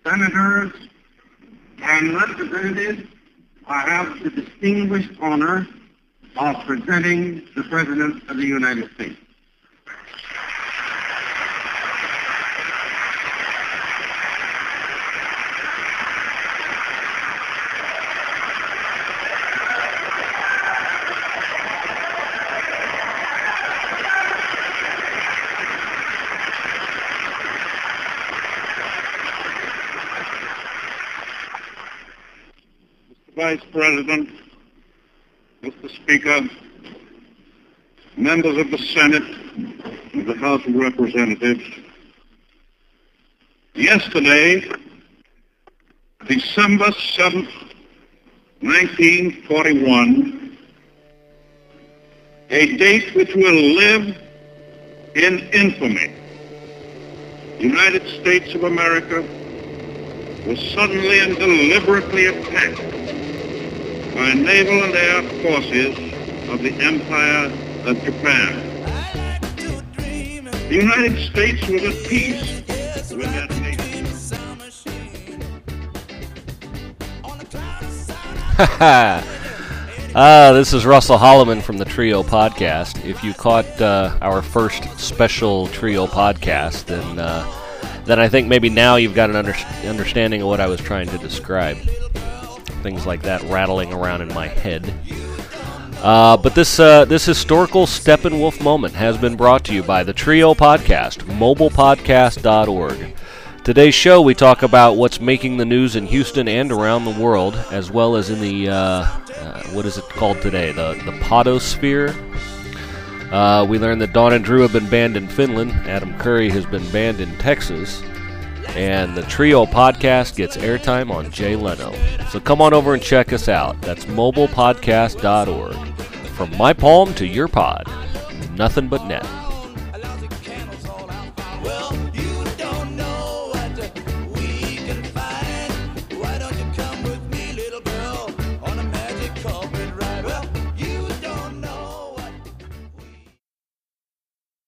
senators, and representatives, I have the distinguished honor of presenting the President of the United States. Vice President, Mr. Speaker, members of the Senate and the House of Representatives, yesterday, December 7th, 1941, a date which will live in infamy, the United States of America was suddenly and deliberately attacked by naval and air forces of the Empire of Japan. The United States was at peace with that nation. This is Russell Holloman from the Trio Podcast. If you caught our first special Trio podcast, then I think maybe now you've got an understanding of what I was trying to describe. Things like that rattling around in my head. But this historical Steppenwolf moment has been brought to you by the Trio Podcast, mobilepodcast.org. Today's show, we talk about what's making the news in Houston and around the world, as well as in the, what is it called today, the podosphere. We learned that Dawn and Drew have been banned in Finland, Adam Curry has been banned in Texas, and the Trio Podcast gets airtime on Jay Leno. So come on over and check us out. That's mobilepodcast.org. From my palm to your pod, nothing but net.